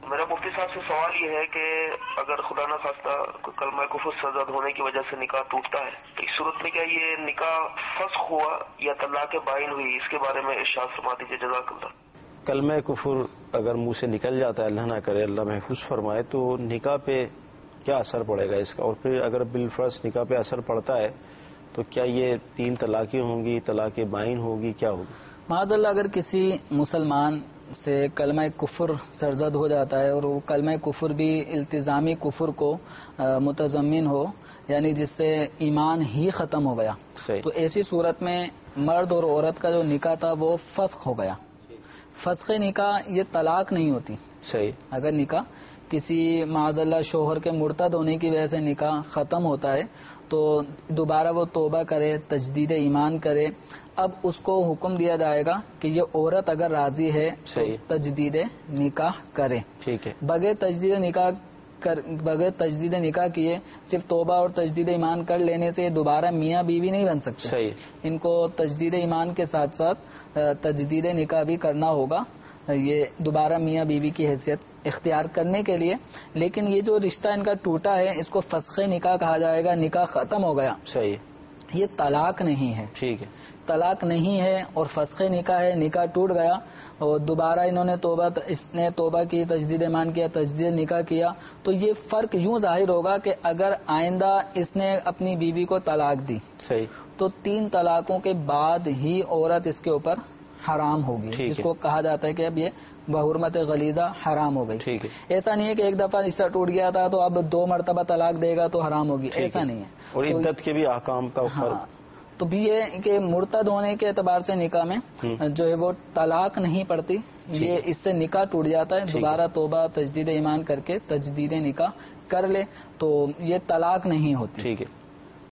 میرا مفتی صاحب سے سوال یہ ہے کہ اگر خدا نہ خواستہ کلمہ کفر سرزد ہونے کی وجہ سے نکاح ٹوٹتا ہے تو اس صورت میں کیا یہ نکاح فسخ ہوا یا طلاق بائن ہوئی؟ اس کے بارے میں ارشاد فرما دیجیے، جزاک اللہ۔ کلمہ کفر اگر منہ سے نکل جاتا ہے، اللہ نہ کرے، اللہ محفوظ فرمائے، تو نکاح پہ کیا اثر پڑے گا اس کا؟ اور پھر اگر بالفرض نکاح پہ اثر پڑتا ہے تو کیا یہ 3 طلاقیں ہوں گی، طلاق بائن ہوگی، کیا ہوگی؟ معاذ اللہ اگر کسی مسلمان سے کلمہ کفر سرزد ہو جاتا ہے اور وہ کلمہ کفر بھی التزامی کفر کو متضمن ہو، یعنی جس سے ایمان ہی ختم ہو گیا، تو ایسی صورت میں مرد اور عورت کا جو نکاح تھا وہ فسخ ہو گیا۔ فسخ نکاح یہ طلاق نہیں ہوتی۔ صحیح۔ اگر نکاح کسی معاذ اللہ شوہر کے مرتد ہونے کی وجہ سے نکاح ختم ہوتا ہے تو دوبارہ وہ توبہ کرے، تجدید ایمان کرے، اب اس کو حکم دیا جائے گا کہ یہ عورت اگر راضی ہے تو تجدید نکاح کرے۔ ٹھیک ہے۔ بغیر تجدید نکاح کیے صرف توبہ اور تجدید ایمان کر لینے سے دوبارہ میاں بیوی نہیں بن سکتے۔ صحیح۔ ان کو تجدید ایمان کے ساتھ ساتھ تجدید نکاح بھی کرنا ہوگا، یہ دوبارہ میاں بیوی کی حیثیت اختیار کرنے کے لیے۔ لیکن یہ جو رشتہ ان کا ٹوٹا ہے اس کو فسخ نکاح کہا جائے گا، نکاح ختم ہو گیا۔ صحیح۔ یہ طلاق نہیں ہے۔ ٹھیک ہے۔ طلاق نہیں ہے اور فسخ نکاح ہے، نکاح ٹوٹ گیا اور دوبارہ انہوں نے اس نے توبہ کی، تجدید ایمان کیا، تجدید نکاح کیا، تو یہ فرق یوں ظاہر ہوگا کہ اگر آئندہ اس نے اپنی بیوی کو طلاق دی، صحیح، تو 3 طلاقوں کے بعد ہی عورت اس کے اوپر حرام ہوگی، جس کو کہا جاتا ہے کہ اب یہ بحرمت غلیظہ حرام ہو گئی۔ ٹھیک ہے۔ ایسا نہیں ہے کہ ایک دفعہ رشتہ ٹوٹ گیا تھا تو اب 2 مرتبہ طلاق دے گا تو حرام ہوگی، ایسا نہیں ہے۔ اور عدت کے بھی احکام کا فرق تو بھی یہ کہ مرتد ہونے کے اعتبار سے نکاح میں جو ہے وہ طلاق نہیں پڑتی، یہ اس سے نکاح ٹوٹ جاتا ہے، دوبارہ توبہ تجدید ایمان کر کے تجدید نکاح کر لے تو یہ طلاق نہیں ہوتی۔ ٹھیک ہے۔